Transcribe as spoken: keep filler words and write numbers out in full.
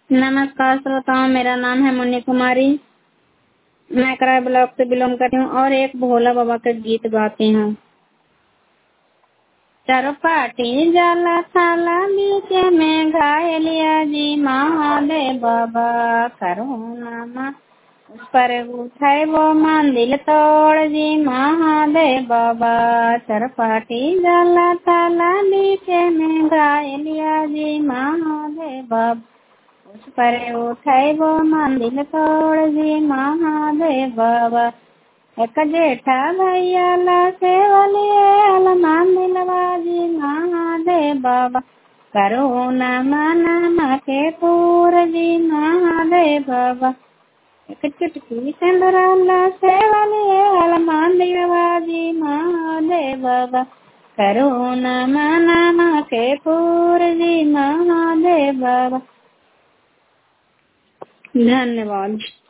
नमस्कार श्रोताओं, मेरा नाम है मुन्नी कुमारी। मैं कराए ब्लॉक से बिलोंग करती हूँ और एक भोला बाबा का गीत गाती हूँ। चरपाटी जाला थाला बीच में घायलिया जी महादेव बाबा करुणा मा उस पर उठाए वो मंदिर तोड़ जी महादेव बाबा। चरपाटी जाला थाला बीच में घायलिया जी महादेव बाबा उस पर उठाए वो मंदिर तोड़ जी महादेव बाबा। एक जेठा भैया ला सेवलिए मंदिलवा जी महादेव बाबा करुणा मना के पूर जी महादेव बाबा। एक चुटकी सिंदूरा ला सेवलिए मंदिलवा जी महादेव बाबा करुणा मना के पूर जी महादेव बाबा। धन्यवाद।